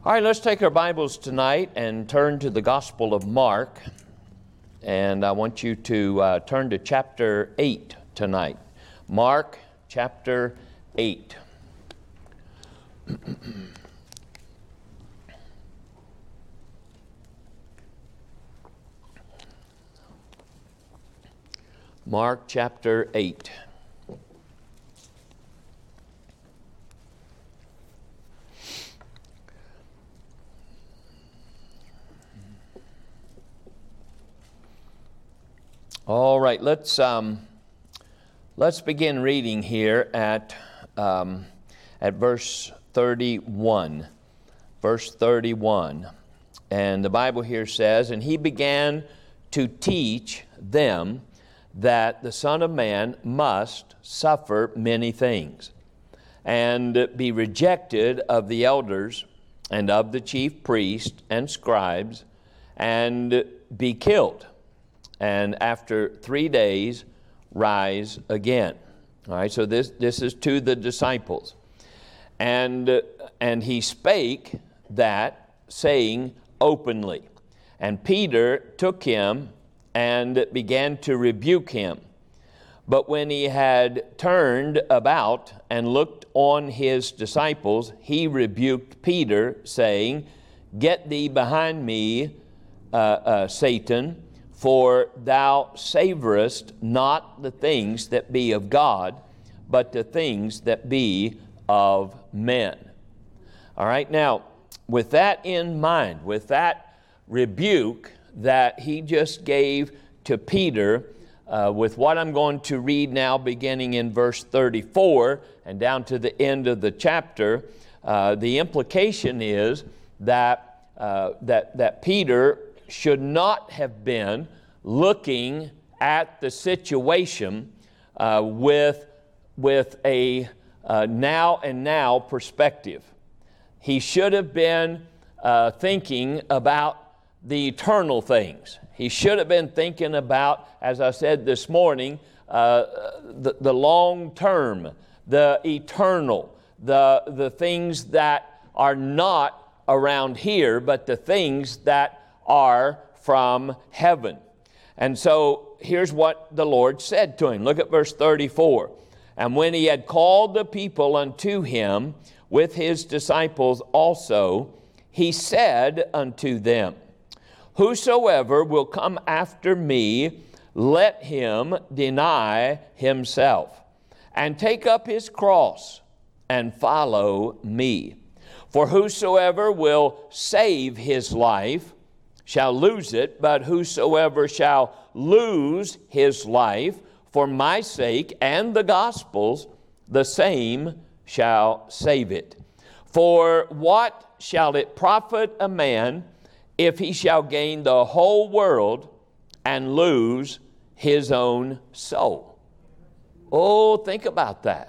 All right, let's take our Bibles tonight and turn to the Gospel of Mark. And I want you to turn to chapter 8 tonight. Mark chapter 8. Mark chapter 8. All right, let's begin reading here at verse 31. Verse 31. And the Bible here says, "And he began to teach them that the Son of Man must suffer many things, and be rejected of the elders and of the chief priests and scribes, and be killed, and after 3 days rise again." All right, so this is to the disciples. And he spake that, saying openly. And Peter took him and began to rebuke him. But when he had turned about and looked on his disciples, he rebuked Peter, saying, "Get thee behind me, Satan, for thou savorest not the things that be of God, but the things that be of men." All right, now, with that in mind, with that rebuke that he just gave to Peter, with what I'm going to read now, beginning in verse 34 and down to the end of the chapter, the implication is that Peter should not have been looking at the situation with a now and now perspective. He should have been thinking about the eternal things. He should have been thinking about, as I said this morning, the long term, the eternal, the things that are not around here, but the things that are from heaven. And so here's what the Lord said to him. Look at verse 34. "And when he had called the people unto him with his disciples also, he said unto them, Whosoever will come after me, let him deny himself, and take up his cross, and follow me. For whosoever will save his life shall lose it, but whosoever shall lose his life for my sake and the gospel's, the same shall save it. For what shall it profit a man if he shall gain the whole world and lose his own soul?" Oh, think about that.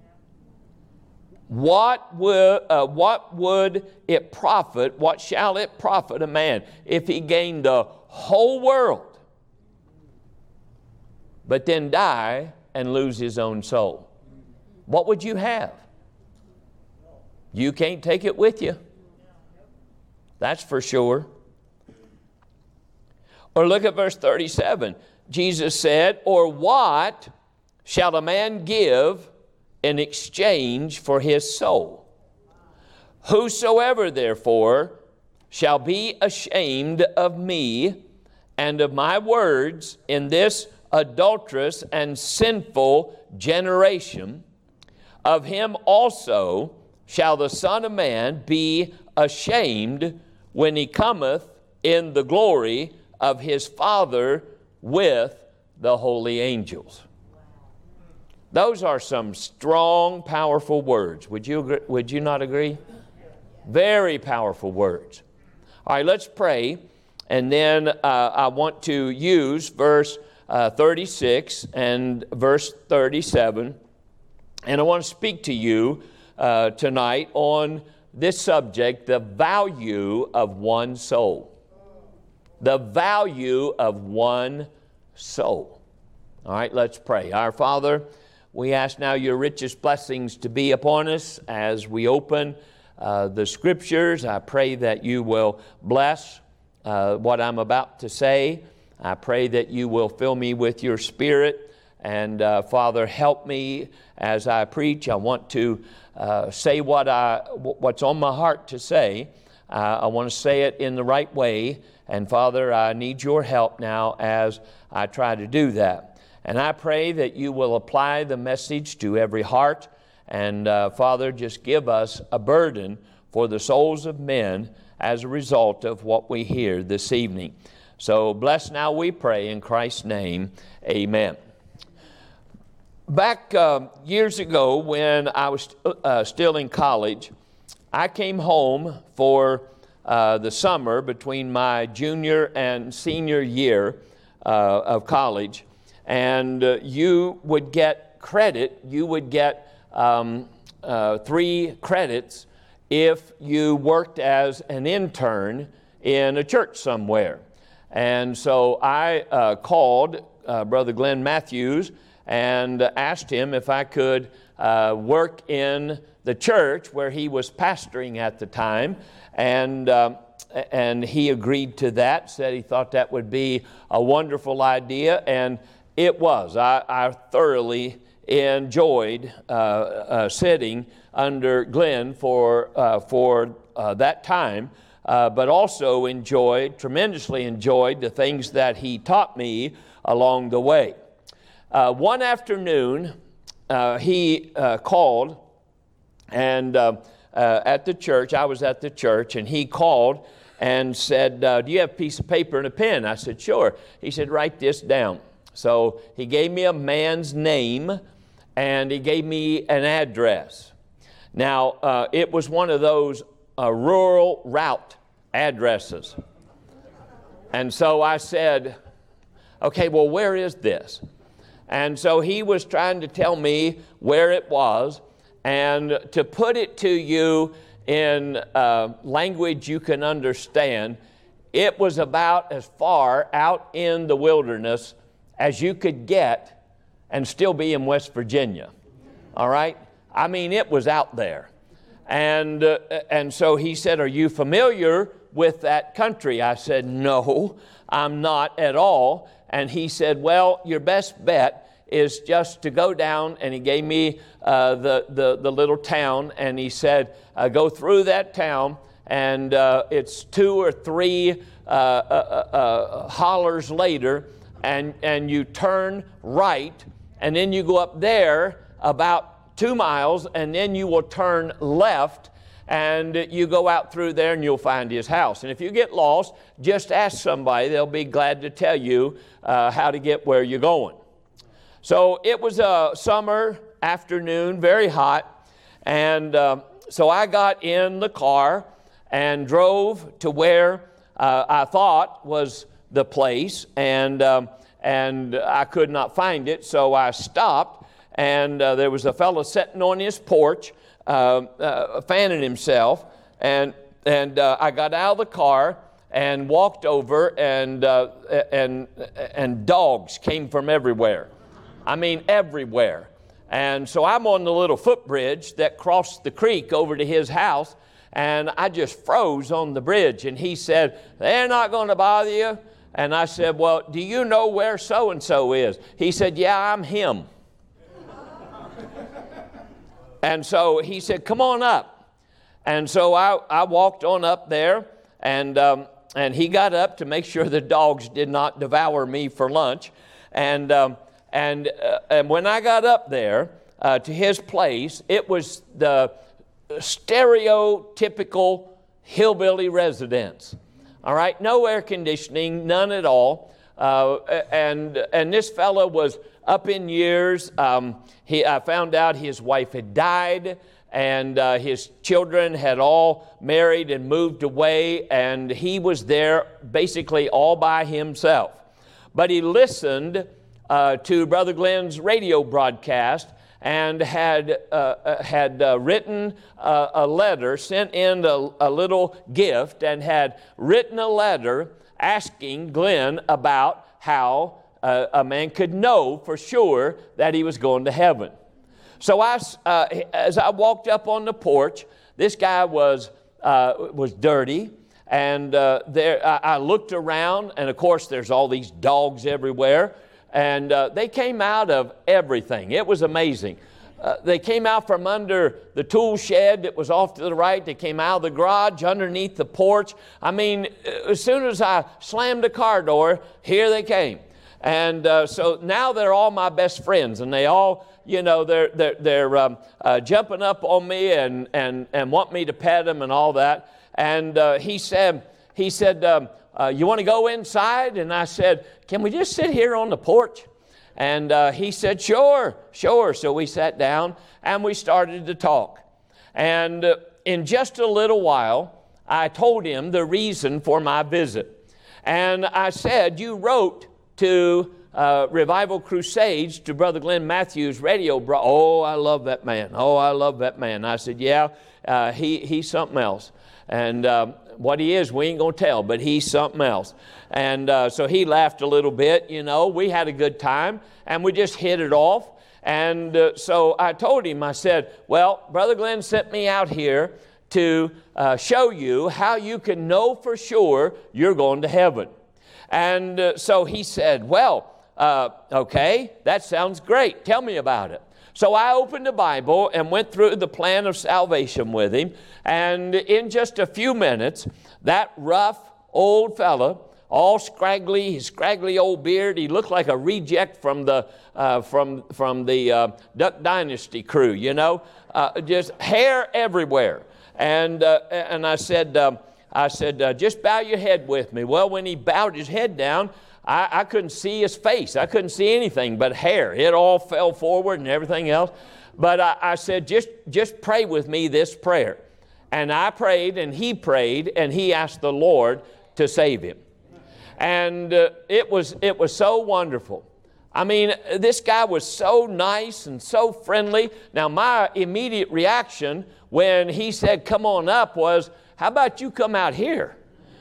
What would it profit, what shall it profit a man if he gained the whole world, but then die and lose his own soul? What would you have? You can't take it with you. That's for sure. Or look at verse 37. Jesus said, "Or what shall a man give in exchange for his soul? Whosoever therefore shall be ashamed of me and of my words in this adulterous and sinful generation, of him also shall the Son of Man be ashamed when he cometh in the glory of his Father with the holy angels." Those are some strong, powerful words. Would you not agree? Very powerful words. All right, let's pray. And then I want to use verse 36 and verse 37. And I want to speak to you tonight on this subject, the value of one soul. The value of one soul. All right, let's pray. Our Father, we ask now your richest blessings to be upon us as we open the Scriptures. I pray that you will bless what I'm about to say. I pray that you will fill me with your Spirit. And Father, help me as I preach. I want to say what's on my heart to say. I want to say it in the right way. And Father, I need your help now as I try to do that. And I pray that you will apply the message to every heart. And Father, just give us a burden for the souls of men as a result of what we hear this evening. So bless now, we pray, in Christ's name. Amen. Back years ago when I was still in college, I came home for the summer between my junior and senior year of college, and you would get credit. You would get 3 credits if you worked as an intern in a church somewhere. And so I called Brother Glenn Matthews and asked him if I could work in the church where he was pastoring at the time. And he agreed to that, said he thought that would be a wonderful idea, and it was. I thoroughly enjoyed sitting under Glenn for that time, but also tremendously enjoyed the things that he taught me along the way. One afternoon, he called, and at the church, I was at the church, and he called and said, do you have a piece of paper and a pen? I said, sure. He said, write this down. So he gave me a man's name, and he gave me an address. Now, it was one of those rural route addresses. And so I said, okay, well, where is this? And so he was trying to tell me where it was, and to put it to you in language you can understand, it was about as far out in the wilderness as you could get and still be in West Virginia. All right? I mean, it was out there. And so he said, are you familiar with that country? I said, no, I'm not at all. And he said, well, your best bet is just to go down, and he gave me the little town, and he said, go through that town, and it's 2 or 3 hollers later, and you turn right, and then you go up there about 2 miles, and then you will turn left, and you go out through there, and you'll find his house. And if you get lost, just ask somebody. They'll be glad to tell you how to get where you're going. So it was a summer afternoon, very hot, and so I got in the car and drove to where I thought was the place, and I could not find it, so I stopped, and there was a fellow sitting on his porch fanning himself, and I got out of the car and walked over, and dogs came from everywhere. I mean, everywhere. And so I'm on the little footbridge that crossed the creek over to his house, and I just froze on the bridge. And he said, they're not going to bother you. And I said, well, do you know where so-and-so is? He said, yeah, I'm him. And so he said, come on up. And so I walked on up there, and he got up to make sure the dogs did not devour me for lunch. And when I got up there to his place, it was the stereotypical hillbilly residence. All right, no air conditioning, none at all. And this fellow was up in years. I found out his wife had died, and his children had all married and moved away, and he was there basically all by himself. But he listened to Brother Glenn's radio broadcast and had written a letter, sent in a little gift, and had written a letter asking Glenn about how a man could know for sure that he was going to heaven. So as I walked up on the porch, This guy was dirty. And I looked around, and of course there's all these dogs everywhere. And they came out of everything. It was amazing. They came out from under the tool shed that was off to the right. They came out of the garage, underneath the porch. I mean, as soon as I slammed the car door, here they came. And so now they're all my best friends, and they all, they're jumping up on me and want me to pet them and all that. And he said, you want to go inside? And I said, can we just sit here on the porch? And he said, sure. So we sat down and we started to talk. And in just a little while, I told him the reason for my visit. And I said, you wrote to Revival Crusades to Brother Glenn Matthews radio. Oh, I love that man. I said, yeah, he's something else. And what he is, we ain't going to tell, but he's something else. And so he laughed a little bit, We had a good time, and we just hit it off. And so I told him, I said, well, Brother Glenn sent me out here to show you how you can know for sure you're going to heaven. And so he said, well, okay, that sounds great. Tell me about it. So I opened the Bible and went through the plan of salvation with him. And in just a few minutes, that rough old fella, all scraggly, his scraggly old beard, he looked like a reject from the Duck Dynasty crew, just hair everywhere. And I said, just bow your head with me. Well, when he bowed his head down, I couldn't see his face. I couldn't see anything but hair. It all fell forward and everything else. But I said, just pray with me this prayer. And I prayed, and he asked the Lord to save him. And it was so wonderful. I mean, this guy was so nice and so friendly. Now, my immediate reaction when he said, come on up, was, how about you come out here?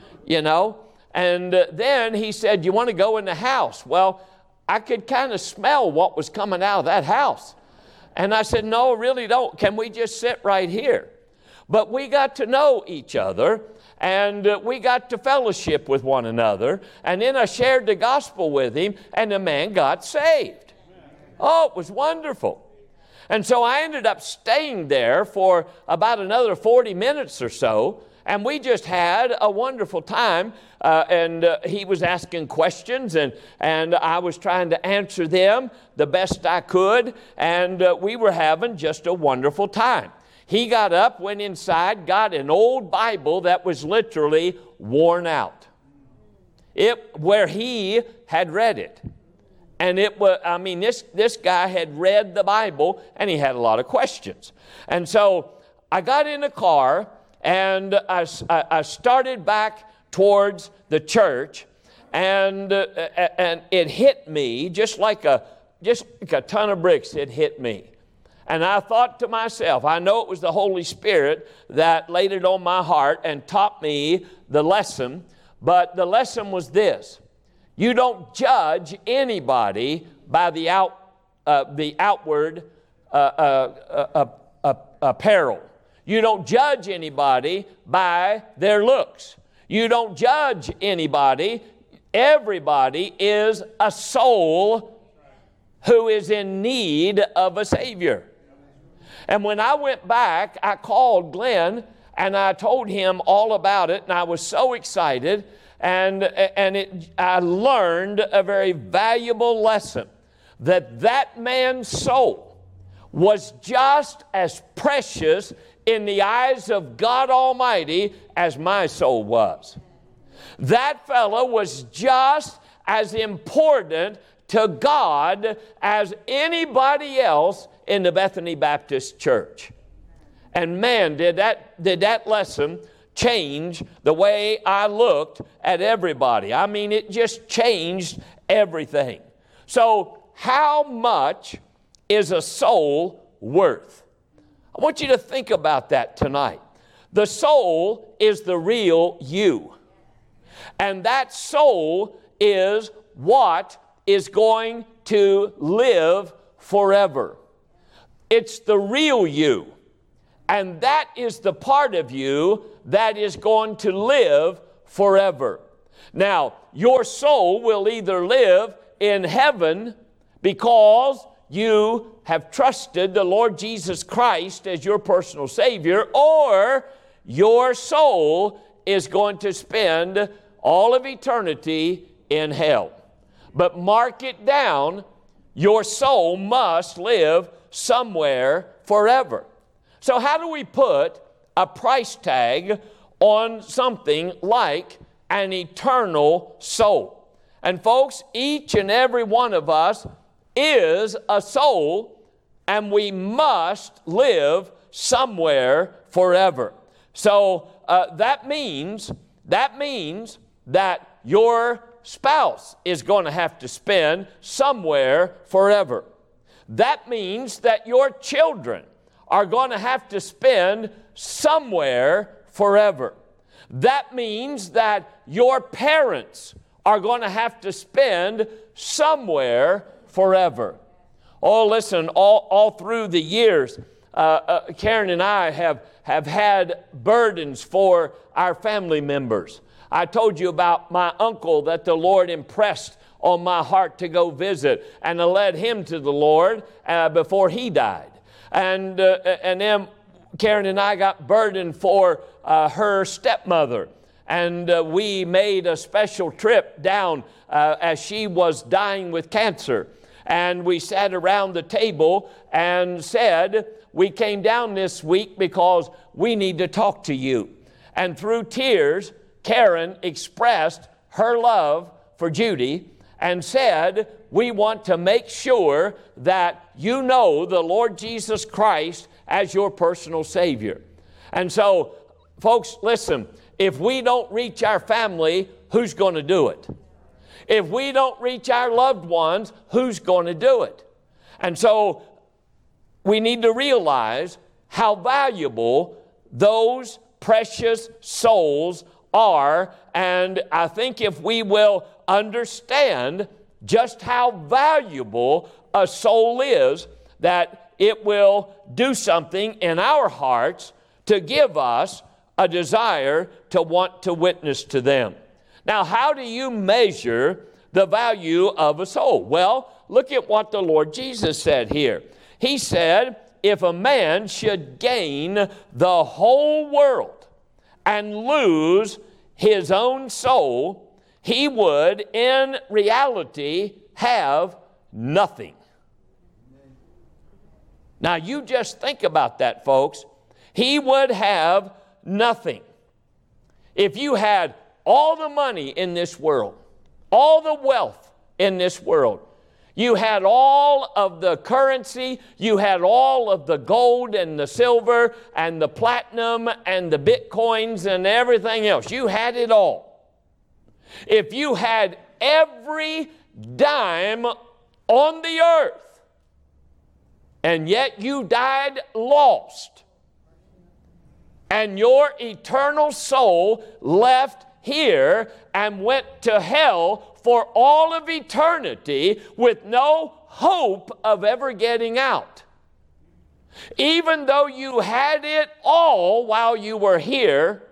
And then he said, you want to go in the house? Well, I could kind of smell what was coming out of that house. And I said, no, really don't. Can we just sit right here? But we got to know each other, and we got to fellowship with one another. And then I shared the gospel with him, and the man got saved. Oh, it was wonderful. And so I ended up staying there for about another 40 minutes or so. And we just had a wonderful time, and he was asking questions, and I was trying to answer them the best I could, and we were having just a wonderful time. He got up, went inside, got an old Bible that was literally worn out, where he had read it. And it was, this guy had read the Bible, and he had a lot of questions. And so I got in the car, and I started back towards the church, and it hit me just like a ton of bricks. It hit me, and I thought to myself, I know it was the Holy Spirit that laid it on my heart and taught me the lesson. But the lesson was this: you don't judge anybody by the outward apparel. You don't judge anybody by their looks. You don't judge anybody. Everybody is a soul who is in need of a Savior. And when I went back, I called Glenn and I told him all about it, and I was so excited, and I learned a very valuable lesson, that man's soul was just as precious in the eyes of God Almighty as my soul was. That fellow was just as important to God as anybody else in the Bethany Baptist Church. And man, did that lesson change the way I looked at everybody. I mean, it just changed everything. So, how much is a soul worth? I want you to think about that tonight. The soul is the real you. And that soul is what is going to live forever. It's the real you. And that is the part of you that is going to live forever. Now, your soul will either live in heaven because you have trusted the Lord Jesus Christ as your personal Savior, or your soul is going to spend all of eternity in hell. But mark it down, your soul must live somewhere forever. So how do we put a price tag on something like an eternal soul? And folks, each and every one of us is a soul, and we must live somewhere forever. So that means that your spouse is going to have to spend somewhere forever. That means that your children are going to have to spend somewhere forever. That means that your parents are going to have to spend somewhere forever. Oh, listen, all through the years, Karen and I have had burdens for our family members. I told you about my uncle that the Lord impressed on my heart to go visit, and I led him to the Lord before he died. And then Karen and I got burdened for her stepmother. And we made a special trip down as she was dying with cancer. And we sat around the table and said, we came down this week because we need to talk to you. And through tears, Karen expressed her love for Judy and said, we want to make sure that you know the Lord Jesus Christ as your personal Savior. And so, folks, listen, if we don't reach our family, who's going to do it? If we don't reach our loved ones, who's going to do it? And so, we need to realize how valuable those precious souls are. And I think if we will understand just how valuable a soul is, that it will do something in our hearts to give us a desire to want to witness to them. Now, how do you measure the value of a soul? Well, look at what the Lord Jesus said here. He said, if a man should gain the whole world and lose his own soul, he would, in reality, have nothing. Now, you just think about that, folks. He would have nothing. If you had all the money in this world, all the wealth in this world, you had all of the currency, you had all of the gold and the silver and the platinum and the bitcoins and everything else. You had it all. If you had every dime on the earth, and yet you died lost, and your eternal soul left here and went to hell for all of eternity with no hope of ever getting out. Even though you had it all while you were here,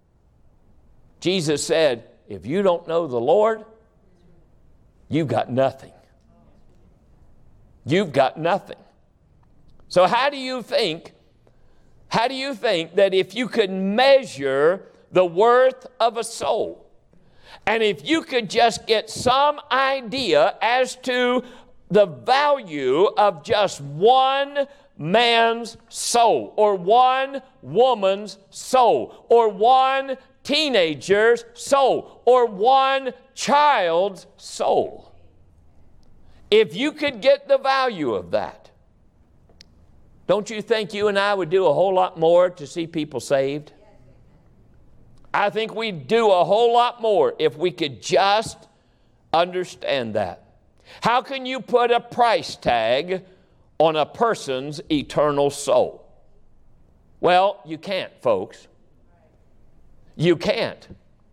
Jesus said, if you don't know the Lord, you've got nothing. You've got nothing. So how do you think that if you could measure the worth of a soul, and if you could just get some idea as to the value of just one man's soul, or one woman's soul, or one teenager's soul, or one child's soul, if you could get the value of that, don't you think you and I would do a whole lot more to see people saved? I think we'd do a whole lot more if we could just understand that. How can you put a price tag on a person's eternal soul? Well, you can't, folks. You can't.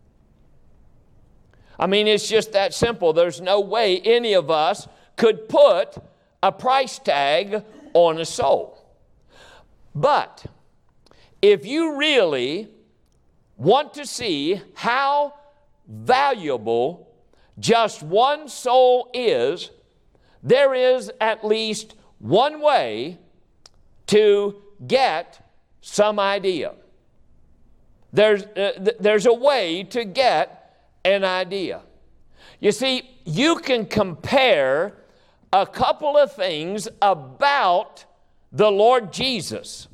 I mean, it's just that simple. There's no way any of us could put a price tag on a soul. But if you really want to see how valuable just one soul is, there is at least one way to get some idea. There's a way to get an idea. You see, you can compare a couple of things about the Lord Jesus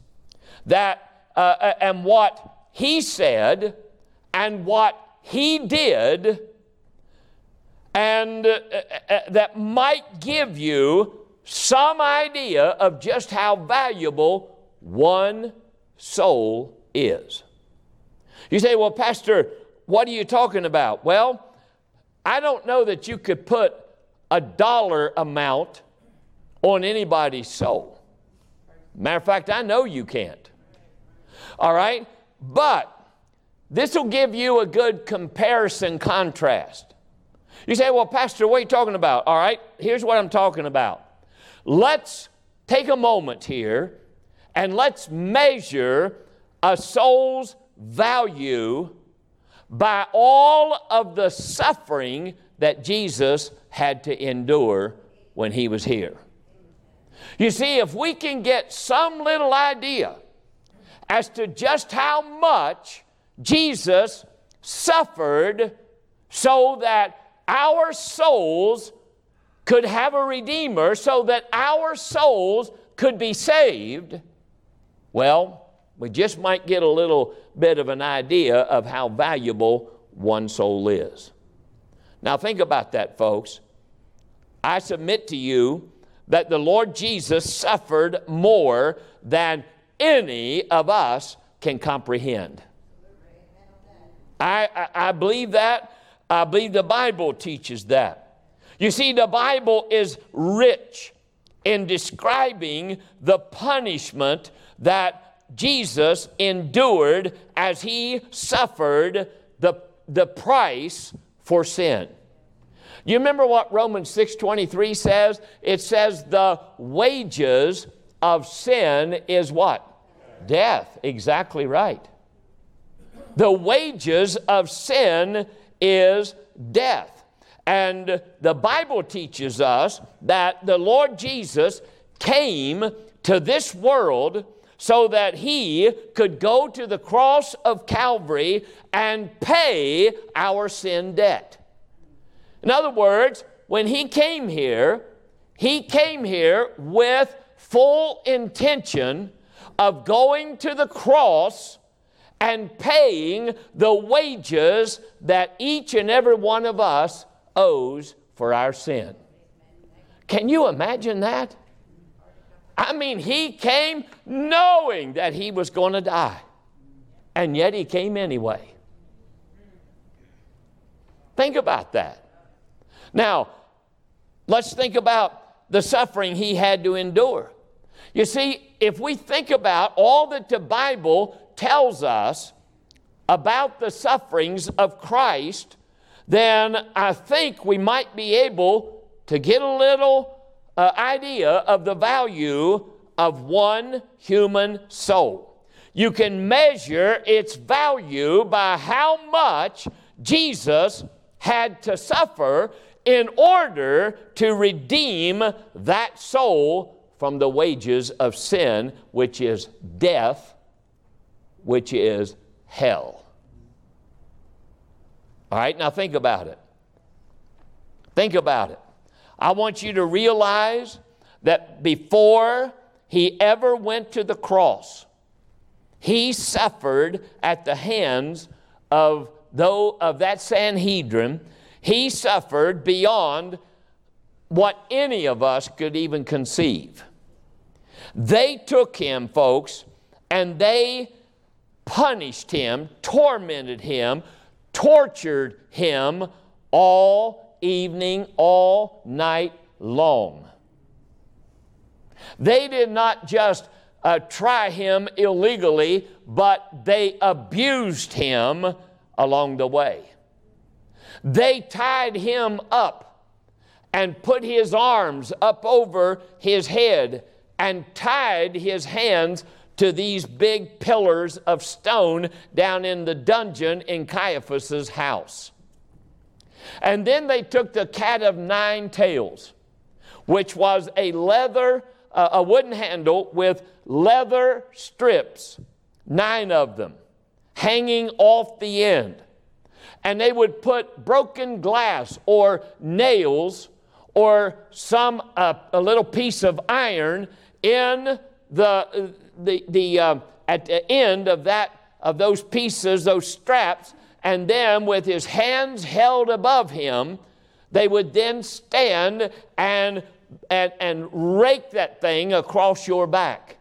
and what He said and what He did, and that might give you some idea of just how valuable one soul is. You say, well, Pastor, what are you talking about? Well, I don't know that you could put a dollar amount on anybody's soul. Matter of fact, I know you can't. All right? But this will give you a good comparison contrast. You say, well, Pastor, what are you talking about? All right, here's what I'm talking about. Let's take a moment here and let's measure a soul's value by all of the suffering that Jesus had to endure when He was here. You see, if we can get some little idea as to just how much Jesus suffered so that our souls could have a Redeemer, so that our souls could be saved, well, we just might get a little bit of an idea of how valuable one soul is. Now think about that, folks. I submit to you that the Lord Jesus suffered more than any of us can comprehend. I believe that. I believe the Bible teaches that. You see, the Bible is rich in describing the punishment that Jesus endured as He suffered the price for sin. You remember what Romans 6:23 says? It says the wages of sin is what? Death. Exactly right. The wages of sin is death. And the Bible teaches us that the Lord Jesus came to this world so that He could go to the cross of Calvary and pay our sin debt. In other words, when He came here with full intention of going to the cross and paying the wages that each and every one of us owes for our sin. Can you imagine that? I mean, He came knowing that He was going to die, and yet He came anyway. Think about that. Now, let's think about the suffering He had to endure. You see, if we think about all that the Bible tells us about the sufferings of Christ, then I think we might be able to get a little idea of the value of one human soul. You can measure its value by how much Jesus had to suffer in order to redeem that soul from the wages of sin, which is death, which is hell. All right, now think about it. Think about it. I want you to realize that before He ever went to the cross, He suffered at the hands of that Sanhedrin. He suffered beyond what any of us could even conceive. They took Him, folks, and they punished Him, tormented Him, tortured Him all evening, all night long. They did not just try Him illegally, but they abused Him along the way. They tied Him up and put His arms up over His head and tied His hands to these big pillars of stone down in the dungeon in Caiaphas's house. And then they took the cat of nine tails, which was a wooden handle with leather strips, 9 of them, hanging off the end. And they would put broken glass or nails or a little piece of iron in at the end of those pieces, those straps, and then with his hands held above him, they would then stand and rake that thing across your back.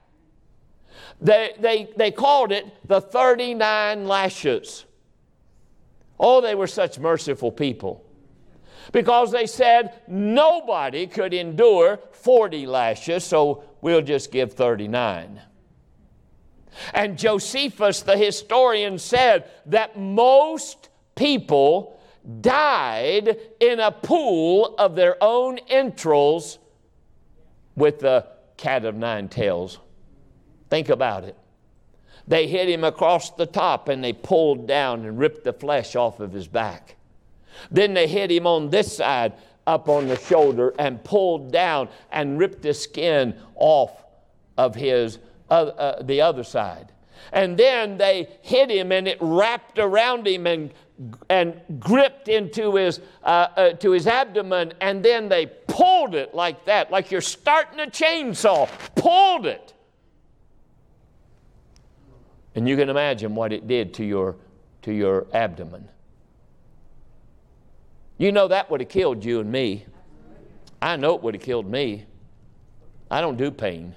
They called it the 39 lashes. Oh, they were such merciful people, because they said nobody could endure 40 lashes, so we'll just give 39. And Josephus, the historian, said that most people died in a pool of their own entrails with the cat of nine tails. Think about it. They hit him across the top and they pulled down and ripped the flesh off of his back. Then they hit him on this side, up on the shoulder, and pulled down and ripped the skin off of the other side. And then they hit him and it wrapped around him and gripped into his abdomen, and then they pulled it like that, like you're starting a chainsaw, pulled it. And you can imagine what it did to your abdomen. You know that would have killed you and me. I know it would have killed me. I don't do pain.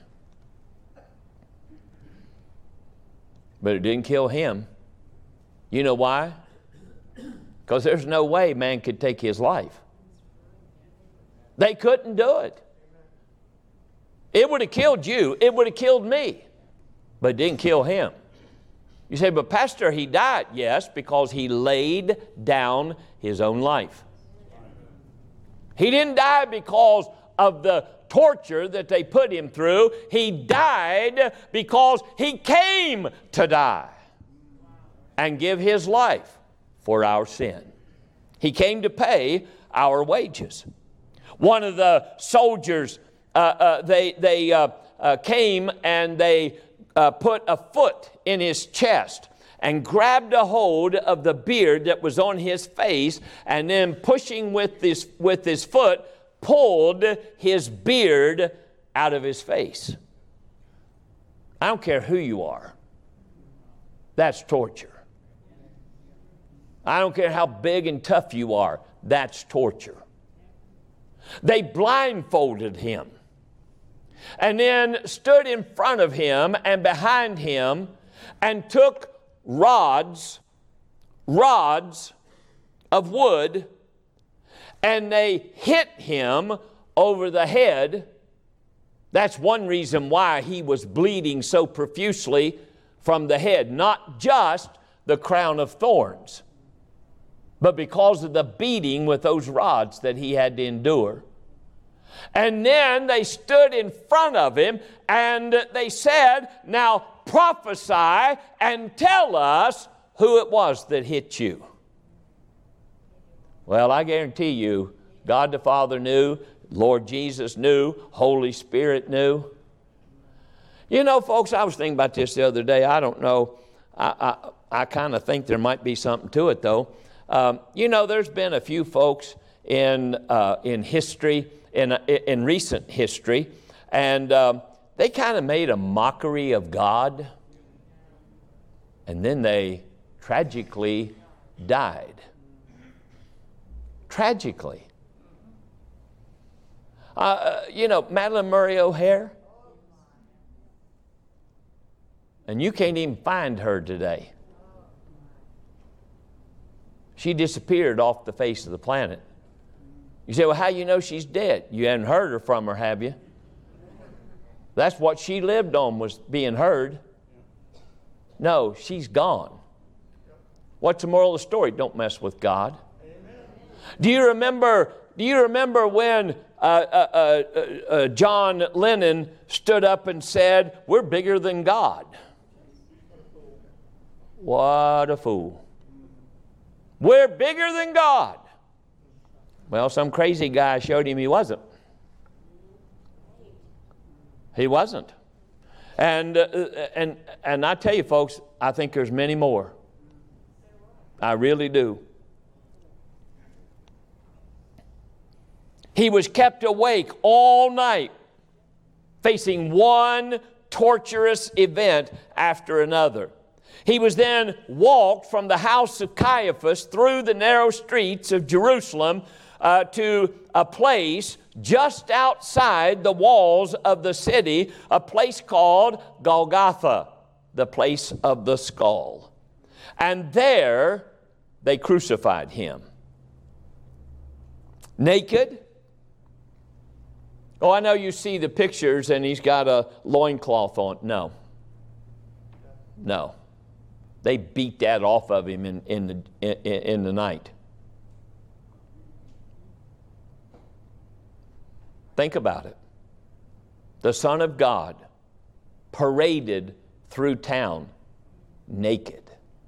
But it didn't kill him. You know why? Because there's no way man could take his life. They couldn't do it. It would have killed you. It would have killed me. But it didn't kill him. You say, but Pastor, he died. Yes, because he laid down his own life. He didn't die because of the torture that they put him through. He died because he came to die and give his life for our sin. He came to pay our wages. One of the soldiers, they came and they put a foot in his chest and grabbed a hold of the beard that was on his face, and then pushing with his foot, pulled his beard out of his face. I don't care who you are. That's torture. I don't care how big and tough you are. That's torture. They blindfolded him and then stood in front of him and behind him and took rods of wood, and they hit him over the head. That's one reason why he was bleeding so profusely from the head. Not just the crown of thorns, but because of the beating with those rods that he had to endure. And then they stood in front of him and they said, now prophesy and tell us who it was that hit you. Well, I guarantee you, God the Father knew, Lord Jesus knew, Holy Spirit knew. You know, folks, I was thinking about this the other day. I don't know. I kind of think there might be something to it, though. You know, there's been a few folks in history, in recent history, and they kind of made a mockery of God, and then they tragically died. Tragically. You know, Madeline Murray O'Hare, and you can't even find her today. She disappeared off the face of the planet. You say, well, how do you know she's dead? You haven't heard from her, have you? That's what she lived on, was being heard. No, she's gone. What's the moral of the story? Don't mess with God. Amen. Do you remember Do you remember when John Lennon stood up and said, "We're bigger than God"? What a fool. We're bigger than God. Well, some crazy guy showed him he wasn't. He wasn't. And I tell you, folks, I think there's many more. I really do. He was kept awake all night, facing one torturous event after another. He was then walked from the house of Caiaphas through the narrow streets of Jerusalem to a place just outside the walls of the city, a place called Golgotha, the place of the skull. And there they crucified him. Naked. Oh, I know you see the pictures and he's got a loincloth on. No. No. They beat that off of him in the night. Think about it. The Son of God paraded through town naked.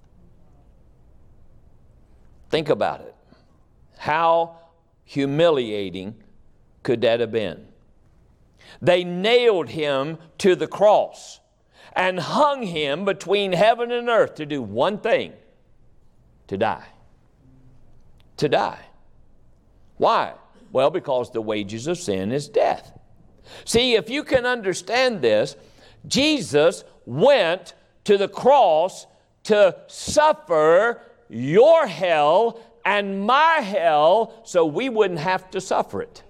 Think about it. How humiliating could that have been? They nailed him to the cross and hung him between heaven and earth to do one thing: to die. To die. Why? Well, because the wages of sin is death. See, if you can understand this, Jesus went to the cross to suffer your hell and my hell so we wouldn't have to suffer it.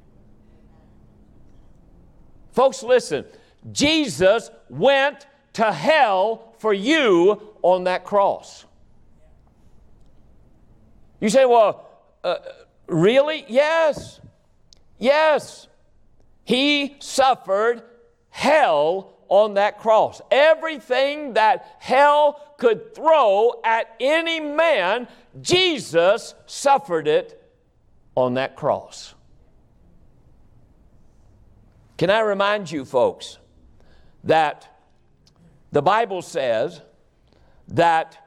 Folks, listen. Jesus went to hell for you on that cross. You say, well, really? Yes. Yes. He suffered hell on that cross. Everything that hell could throw at any man, Jesus suffered it on that cross. Can I remind you, folks, that the Bible says that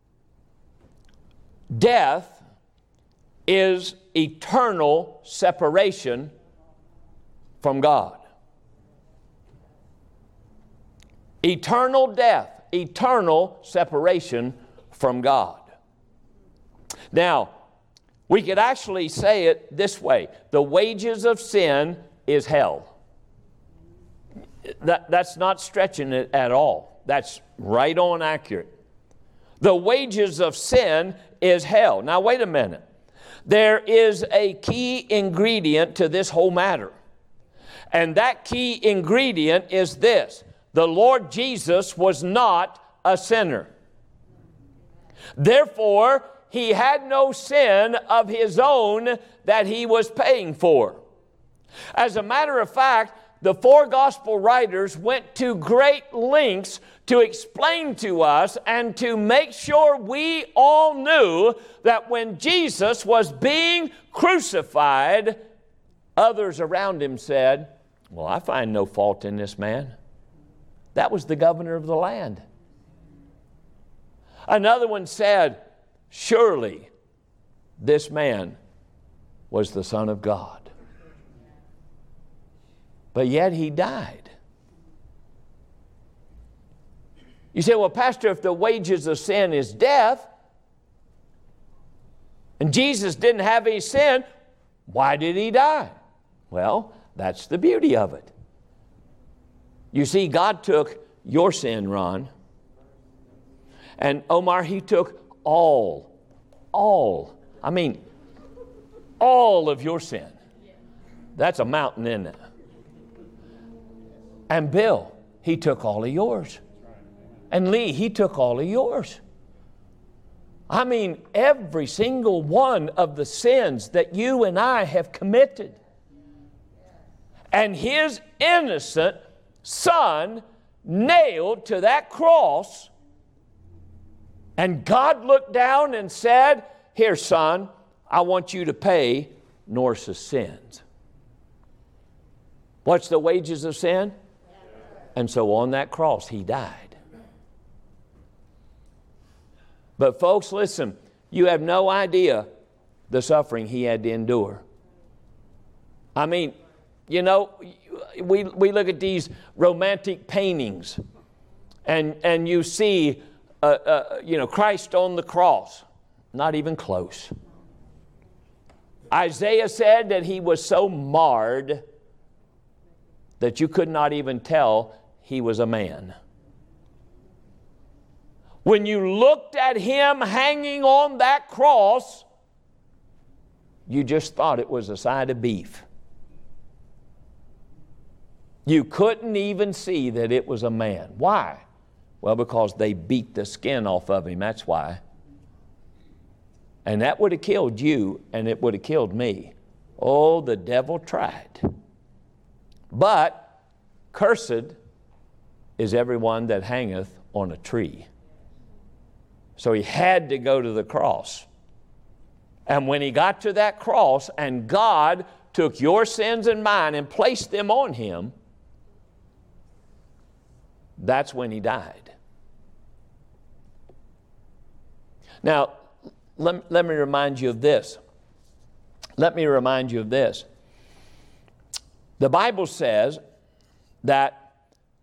death is eternal separation from God. Eternal death, eternal separation from God. Now, we could actually say it this way: the wages of sin is hell. That's not stretching it at all. That's right on accurate. The wages of sin is hell. Now, wait a minute. There is a key ingredient to this whole matter. And that key ingredient is this: the Lord Jesus was not a sinner. Therefore, he had no sin of his own that he was paying for. As a matter of fact, the four gospel writers went to great lengths to explain to us and to make sure we all knew that when Jesus was being crucified, others around him said, "Well, I find no fault in this man." That was the governor of the land. Another one said, "Surely this man was the Son of God." But yet he died. You say, "Well, Pastor, if the wages of sin is death, and Jesus didn't have any sin, why did he die?" Well, that's the beauty of it. You see, God took your sin, Ron. And Omar, he took all of your sin. That's a mountain, isn't it? And Bill, he took all of yours. And Lee, he took all of yours. I mean, every single one of the sins that you and I have committed. And his innocent Son nailed to that cross, and God looked down and said, "Here, son, I want you to pay nor sins. What's the wages of sin? And so on that cross, He died. But folks, listen, you have no idea the suffering He had to endure. I mean, you know, we look at these romantic paintings and you see, Christ on the cross. Not even close. Isaiah said that He was so marred that you could not even tell He was a man. When you looked at Him hanging on that cross, you just thought it was a side of beef. You couldn't even see that it was a man. Why? Well, because they beat the skin off of Him, that's why. And that would have killed you, and it would have killed me. Oh, the devil tried. But cursed is everyone that hangeth on a tree. So He had to go to the cross. And when He got to that cross, and God took your sins and mine and placed them on Him, that's when He died. Now, let me remind you of this. Let me remind you of this. The Bible says that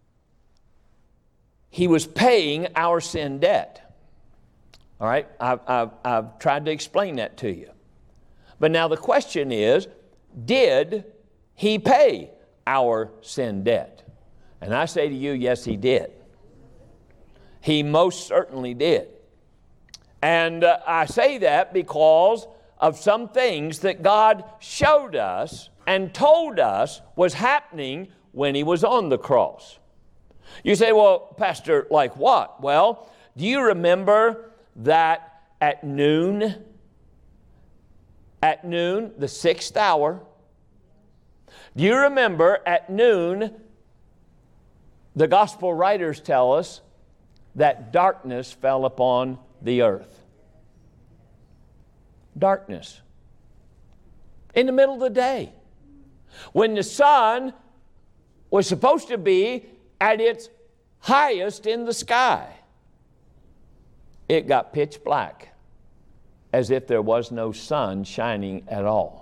He was paying our sin debt. All right? I've tried to explain that to you. But now the question is, did He pay our sin debt? And I say to you, yes, He did. He most certainly did. And I say that because of some things that God showed us and told us was happening when He was on the cross. You say, well, Pastor, like what? Well, do you remember that at noon, the 6th hour, do you remember at noon, the gospel writers tell us that darkness fell upon the earth. Darkness. In the middle of the day. When the sun was supposed to be at its highest in the sky, it got pitch black, as if there was no sun shining at all.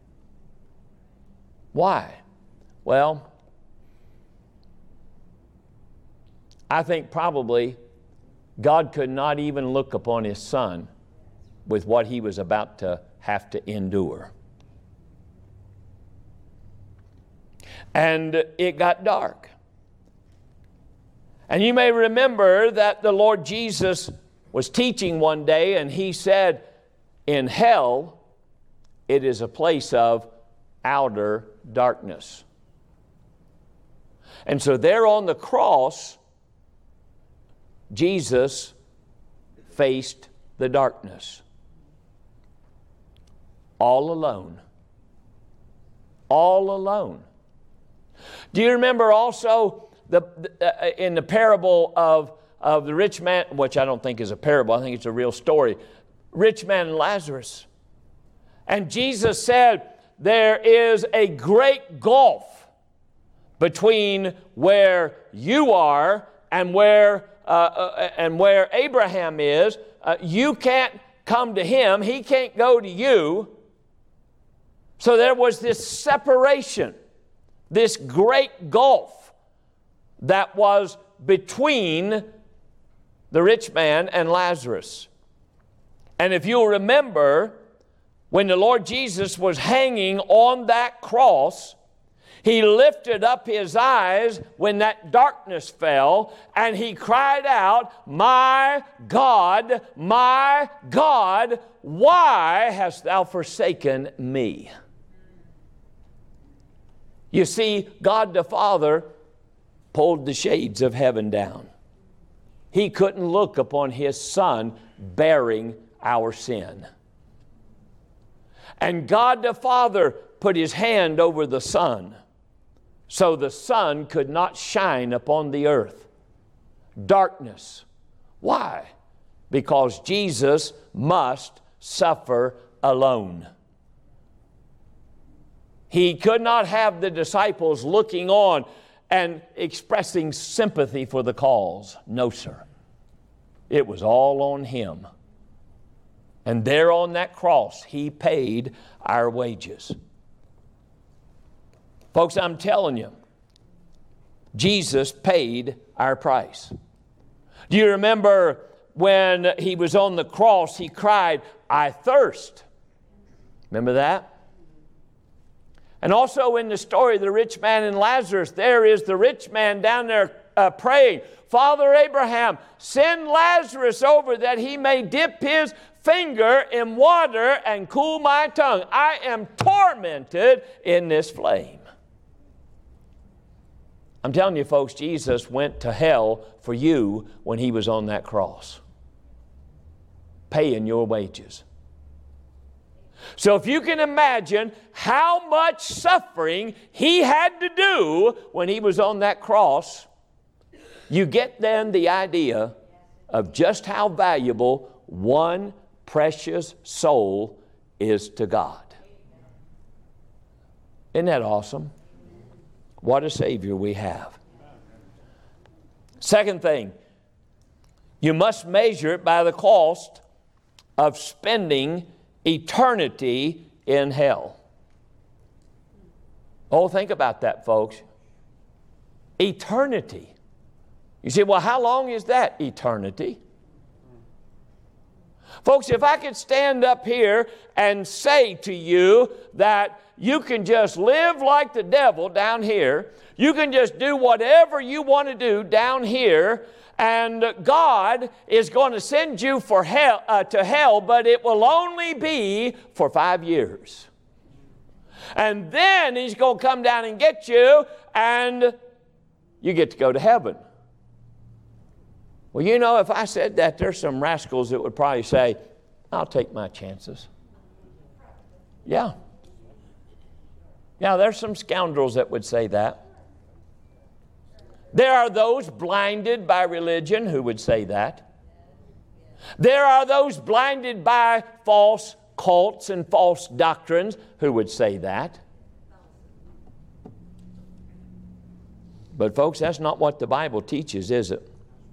Why? Well, I think probably God could not even look upon His Son with what He was about to have to endure. And it got dark. And you may remember that the Lord Jesus was teaching one day, and He said, in hell, it is a place of outer darkness. And so there on the cross, Jesus faced the darkness. All alone. All alone. Do you remember also in the parable of the rich man, which I don't think is a parable, I think it's a real story, rich man and Lazarus. And Jesus said, there is a great gulf between where you are and where Abraham is. You can't come to him. He can't go to you. So there was this separation, this great gulf that was between the rich man and Lazarus. And if you'll remember, when the Lord Jesus was hanging on that cross, He lifted up His eyes when that darkness fell, and He cried out, my God, why hast Thou forsaken me?" You see, God the Father pulled the shades of heaven down. He couldn't look upon His Son bearing our sin. And God the Father put His hand over the sun, so the sun could not shine upon the earth. Darkness. Why? Because Jesus must suffer alone. He could not have the disciples looking on and expressing sympathy for the cause. No, sir. It was all on Him. And there on that cross, He paid our wages. Folks, I'm telling you, Jesus paid our price. Do you remember when He was on the cross, He cried, "I thirst"? Remember that? And also in the story of the rich man and Lazarus, there is the rich man down there praying, "Father Abraham, send Lazarus over that he may dip his finger in water and cool my tongue. I am tormented in this flame." I'm telling you, folks, Jesus went to hell for you when He was on that cross, paying your wages. So if you can imagine how much suffering He had to do when He was on that cross, you get then the idea of just how valuable one precious soul is to God. Isn't that awesome? What a Savior we have. Second thing, you must measure it by the cost of spending eternity in hell. Oh, think about that, folks. Eternity. You say, well, how long is that? Eternity. Folks, if I could stand up here and say to you that you can just live like the devil down here, you can just do whatever you want to do down here, and God is going to send you to hell, but it will only be for 5 years. And then He's going to come down and get you, and you get to go to heaven. Well, you know, if I said that, there's some rascals that would probably say, "I'll take my chances." Yeah. Yeah, there's some scoundrels that would say that. There are those blinded by religion who would say that. There are those blinded by false cults and false doctrines who would say that. But folks, that's not what the Bible teaches, is it?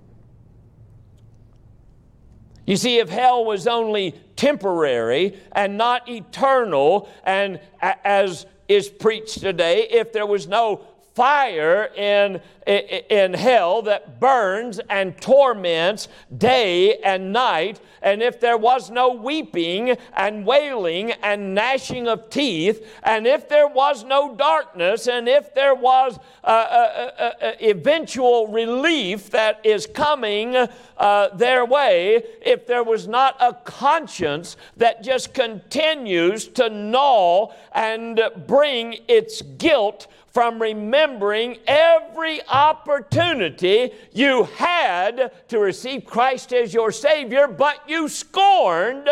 You see, if hell was only temporary and not eternal, and as is preached today, if there was no fire in hell that burns and torments day and night, and if there was no weeping and wailing and gnashing of teeth, and if there was no darkness, and if there was eventual relief that is coming their way, if there was not a conscience that just continues to gnaw and bring its guilt from remembering every opportunity you had to receive Christ as your Savior, but you scorned.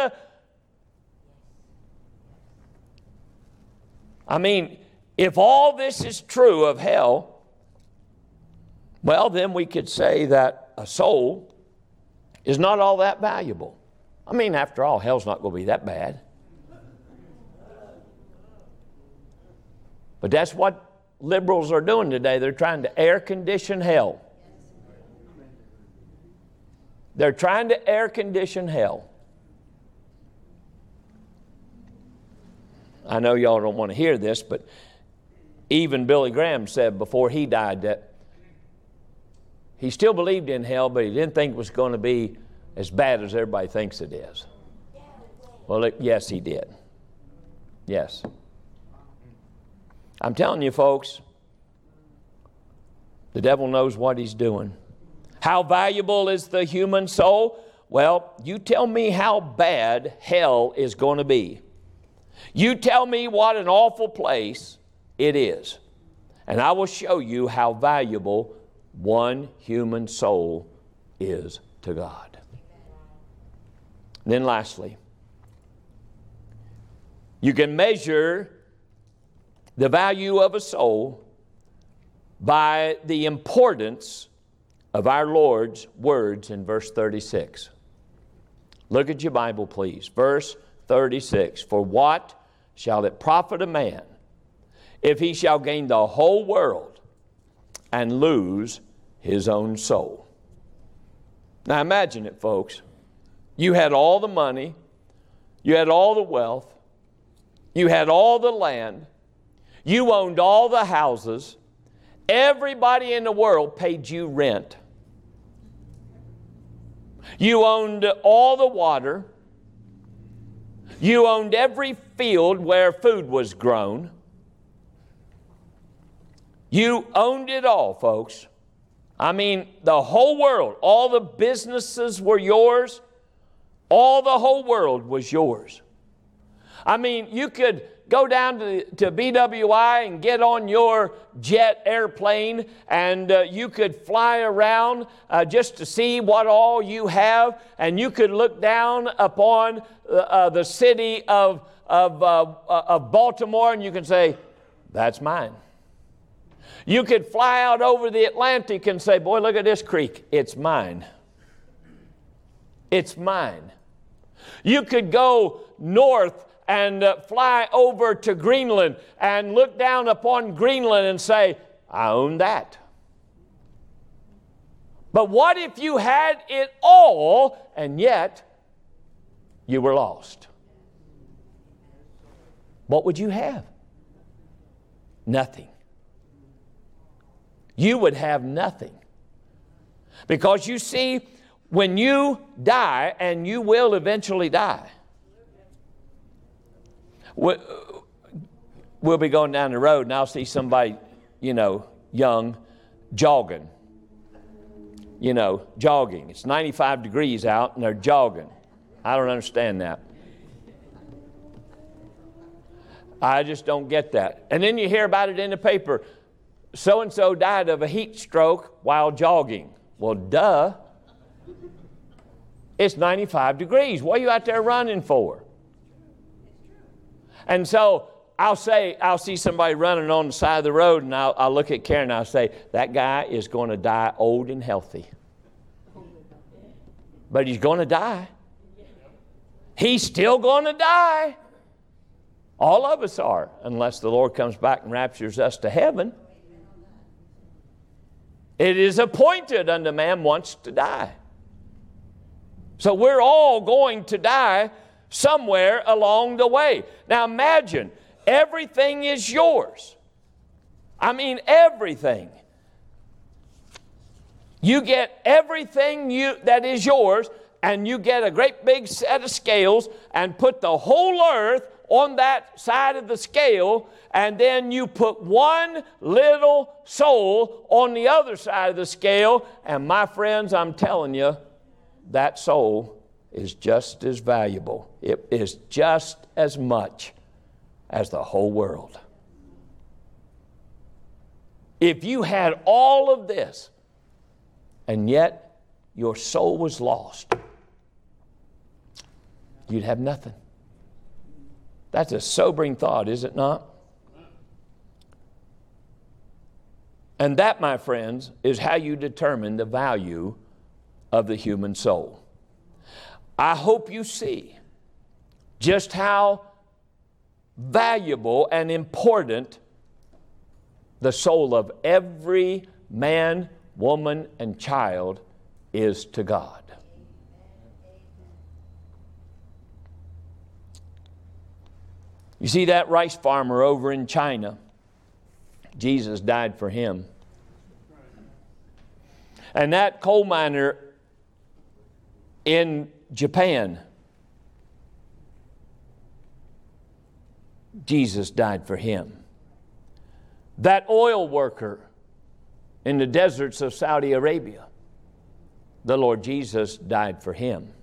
I mean, if all this is true of hell, well, then we could say that a soul is not all that valuable. I mean, after all, hell's not going to be that bad. But that's what liberals are doing today. They're trying to air condition hell. They're trying to air condition hell. I know y'all don't want to hear this, but even Billy Graham said before he died that he still believed in hell, but he didn't think it was going to be as bad as everybody thinks it is. Well, yes, he did. Yes. I'm telling you, folks, the devil knows what he's doing. How valuable is the human soul? Well, you tell me how bad hell is going to be. You tell me what an awful place it is. And I will show you how valuable one human soul is to God. And then lastly, you can measure the value of a soul by the importance of our Lord's words in verse 36. Look at your Bible, please. Verse 36. For what shall it profit a man if he shall gain the whole world and lose his own soul. Now imagine it, folks. You had all the money, you had all the wealth, you had all the land, you owned all the houses, everybody in the world paid you rent. You owned all the water, you owned every field where food was grown. You owned it all, folks. I mean, the whole world, all the businesses were yours. All the whole world was yours. I mean, you could go down to BWI and get on your jet airplane, and you could fly around just to see what all you have, and you could look down upon the city of Baltimore, and you can say, that's mine. You could fly out over the Atlantic and say, boy, look at this creek. It's mine. It's mine. You could go north and fly over to Greenland and look down upon Greenland and say, I own that. But what if you had it all and yet you were lost? What would you have? Nothing. You would have nothing. Because you see, when you die, and you will eventually die, we'll be going down the road and I'll see somebody, young, jogging. Jogging. It's 95 degrees out and they're jogging. I don't understand that. I just don't get that. And then you hear about it in the paper. So-and-so died of a heat stroke while jogging. Well, duh. It's 95 degrees. What are you out there running for? And so I'll see somebody running on the side of the road, and I'll look at Karen and I'll say, that guy is going to die old and healthy. But he's going to die. He's still going to die. All of us are, unless the Lord comes back and raptures us to heaven. It is appointed unto man once to die. So we're all going to die somewhere along the way. Now imagine, everything is yours. I mean, everything. You get everything that is yours, and you get a great big set of scales and put the whole earth on that side of the scale, and then you put one little soul on the other side of the scale, and my friends, I'm telling you, that soul is just as valuable. It is just as much as the whole world. If you had all of this, and yet your soul was lost, you'd have nothing. That's a sobering thought, is it not? And that, my friends, is how you determine the value of the human soul. I hope you see just how valuable and important the soul of every man, woman, and child is to God. You see that rice farmer over in China? Jesus died for him. And that coal miner in Japan, Jesus died for him. That oil worker in the deserts of Saudi Arabia, the Lord Jesus died for him.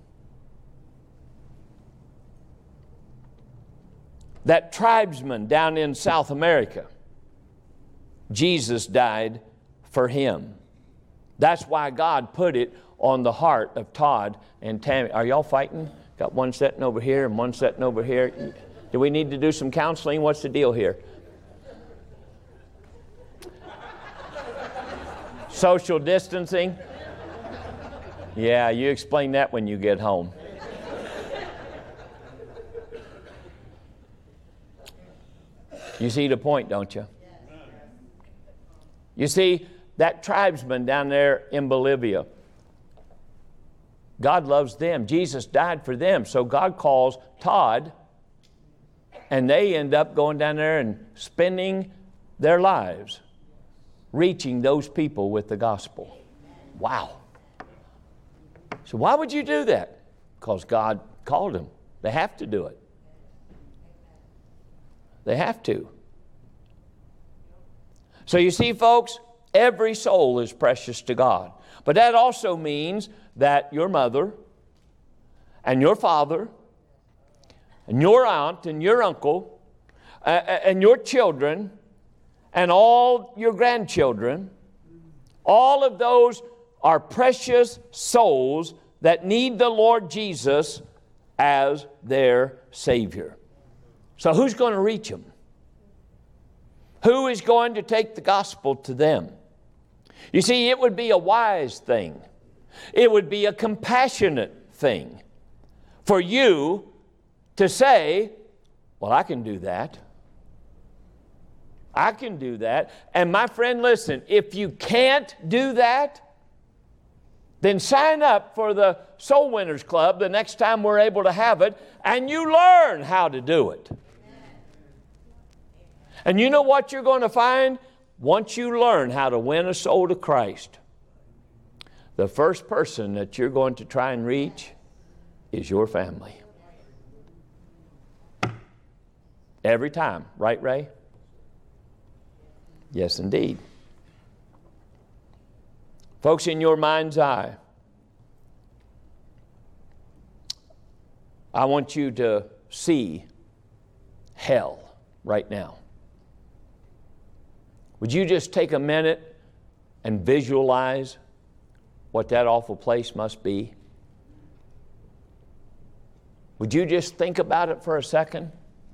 That tribesman down in South America, Jesus died for him. That's why God put it on the heart of Todd and Tammy. Are y'all fighting? Got one sitting over here and one sitting over here. Do we need to do some counseling? What's the deal here? Social distancing? Yeah, you explain that when you get home. You see the point, don't you? You see, that tribesman down there in Bolivia, God loves them. Jesus died for them. So God calls Todd, and they end up going down there and spending their lives reaching those people with the gospel. Wow. So why would you do that? Because God called them. They have to do it. They have to. So you see, folks, every soul is precious to God. But that also means that your mother and your father and your aunt and your uncle and your children and all your grandchildren, all of those are precious souls that need the Lord Jesus as their Savior. So who's going to reach them? Who is going to take the gospel to them? You see, it would be a wise thing. It would be a compassionate thing for you to say, well, I can do that. I can do that. And my friend, listen, if you can't do that, then sign up for the Soul Winners Club the next time we're able to have it, and you learn how to do it. And you know what you're going to find? Once you learn how to win a soul to Christ, the first person that you're going to try and reach is your family. Every time. Right, Ray? Yes, indeed. Folks, in your mind's eye, I want you to see hell right now. Would you just take a minute and visualize what that awful place must be? Would you just think about it for a second?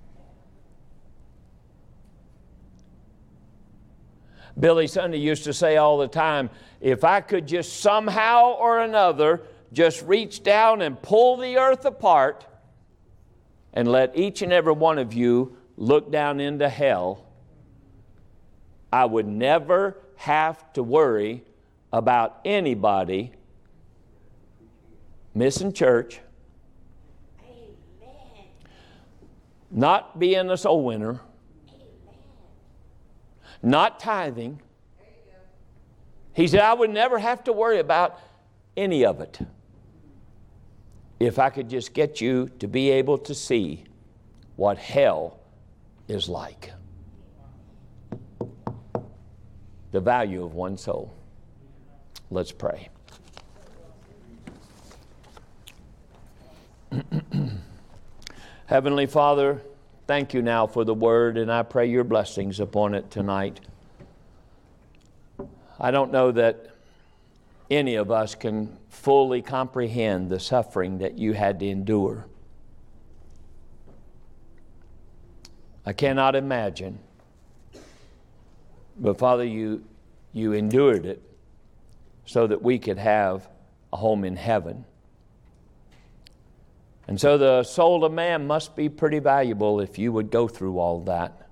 Billy Sunday used to say all the time, if I could just somehow or another just reach down and pull the earth apart and let each and every one of you look down into hell, I would never have to worry about anybody missing church, not being a soul winner, not tithing. He said, I would never have to worry about any of it if I could just get you to be able to see what hell is like. The value of one soul. Let's pray. Heavenly Father, thank you now for the word, and I pray your blessings upon it tonight. I don't know that any of us can fully comprehend the suffering that you had to endure. I cannot imagine. But Father, you endured it so that we could have a home in heaven. And so the soul of man must be pretty valuable if you would go through all that.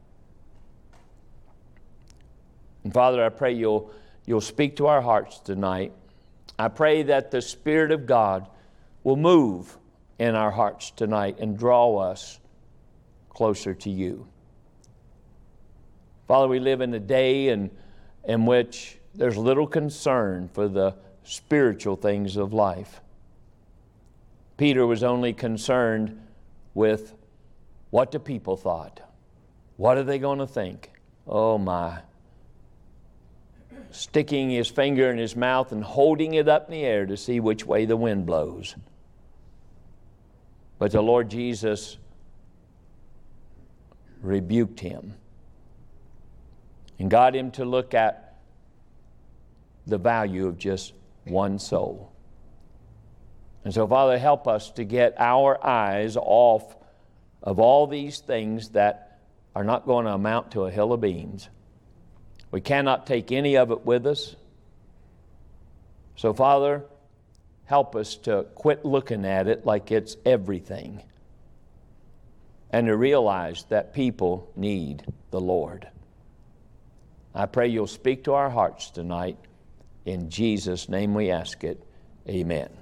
And Father, I pray you'll speak to our hearts tonight. I pray that the Spirit of God will move in our hearts tonight and draw us closer to you. Father, we live in a day in which there's little concern for the spiritual things of life. Peter was only concerned with what the people thought. What are they going to think? Oh my. Sticking his finger in his mouth and holding it up in the air to see which way the wind blows. But the Lord Jesus rebuked him and got him to look at the value of just one soul. And so, Father, help us to get our eyes off of all these things that are not going to amount to a hill of beans. We cannot take any of it with us. So, Father, help us to quit looking at it like it's everything and to realize that people need the Lord. I pray you'll speak to our hearts tonight. In Jesus' name we ask it. Amen.